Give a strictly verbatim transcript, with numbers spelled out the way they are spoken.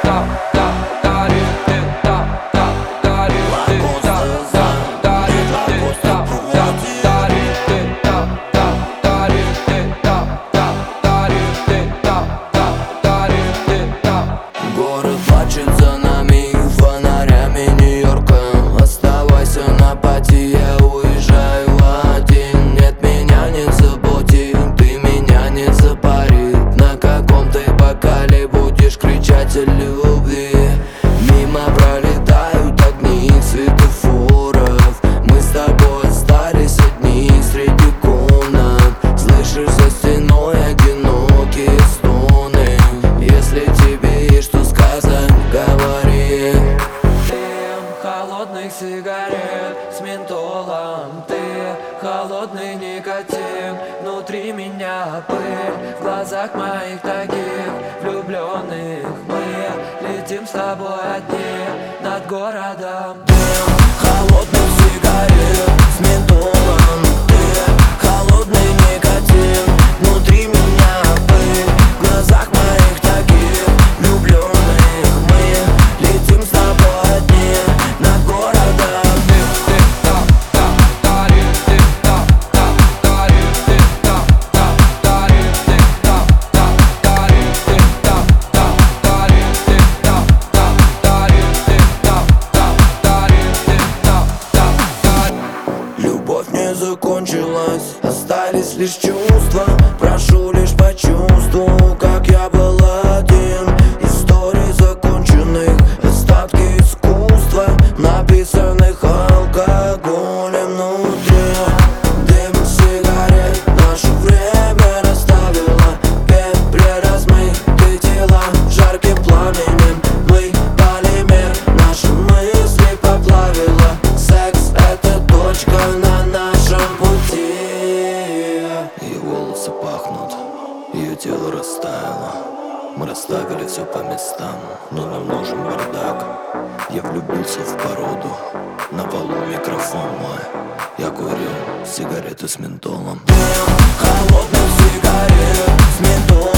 Город плачет за нами фонарями Нью-Йорка. Оставайся на пати, я уезжаю один. Нет, меня не заботит, ты меня не запарит. На каком ты бокале будешь кричать о любви? Мимо пролетают огни светофоров. Мы с тобой остались одни среди комнат. Слышишь за стеной одинокие стоны. Если тебе есть что сказать, говори. Дым холодных сигарет с ментолом. Ты холодный никотин, внутри меня пыль. В глазах моих таких влюбленных мы летим с тобой одни над городом. Дым холодных сигарет с ментолом. Ты холодный никотин, внутри меня пыль. В глазах моих таких влюбленных мы летим с тобой одни над городом. Любовь не закончилась, остались лишь чувства. Прошу лишь почувствуй, как я был один. Истории законченных, остатки искусства, написанных алкоголем внутри. Дым сигарет наше время расставило. Пепли размыты тела жарким пламенем. Мы полимер, наши мысли поплавило. Секс — это точка на нашем пути. Ее волосы пахнут, ее тело растаяло. Мы расставили все по местам, но нам нужен бардак. Я влюбился в породу, на полу микрофон мой. Я курил сигареты с ментолом. Дым холодных сигарет с ментолом.